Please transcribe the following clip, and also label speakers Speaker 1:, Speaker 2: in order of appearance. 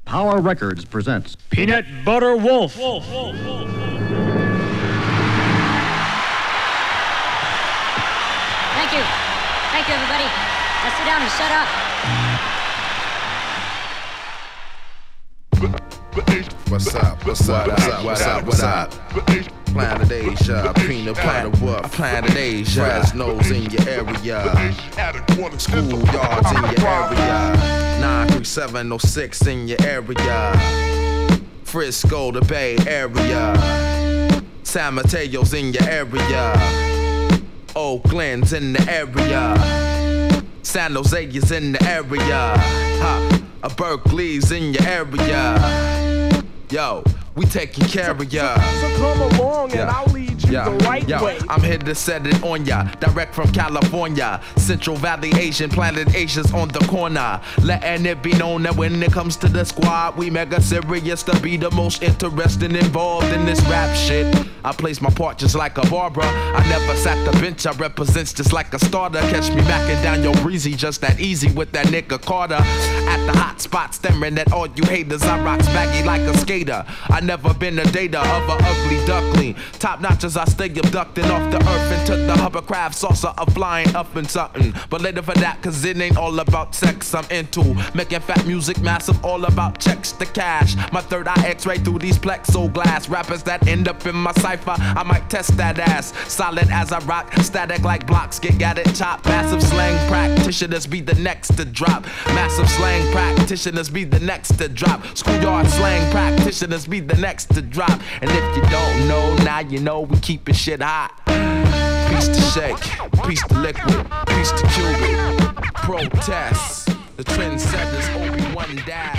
Speaker 1: Power Records presents
Speaker 2: Peanut Butter Wolf.
Speaker 3: Thank you. Thank you, everybody. Now sit down and shut up.
Speaker 4: What's up? What's up? What's up? What's up? What's up? Planet Asia, peanut butter wolf. Planet Asia, Fresno's in your area. Schoolyards in your area. 93706 in your area. Frisco, the Bay Area. San Mateo's in your area. Oakland's in the area. San Jose is in the area. Berkeley's in your area. Yo, we taking care of ya.
Speaker 5: So come along and I'll lead you the right way.
Speaker 4: I'm here to set it on ya, direct from California. Central Valley Asian, Planet Asia's on the corner. Letting it be known that when it comes to the squad, we mega serious to be the most interesting involved in this rap shit. I place my part just like a Barbara. I never sat the bench, I represents just like a starter. Catch me backing down your breezy, just that easy with that nigga Carter. At the hot spot, staring at all you haters. I rocks baggy like a skater. I never been a data of a ugly duckling. Top notches, I stay abducting off the earth into the hovercraft saucer of flying up in something. But later for that, cause it ain't all about sex I'm into. Making fat music massive, all about checks to cash. My third eye x-ray through these plexiglass. Rappers that end up in my cipher, I might test that ass. Solid as I rock, static like blocks, get at it, chop. Massive slang practitioners be the next to drop. Massive slang practitioners be the next to drop. Schoolyard slang practitioners be the next to drop. And if you don't know, now you know we keepin' shit hot. Piece to shake, piece to liquid, piece to Cuban. Protest, the trendsetters, Obi-Wan Dad.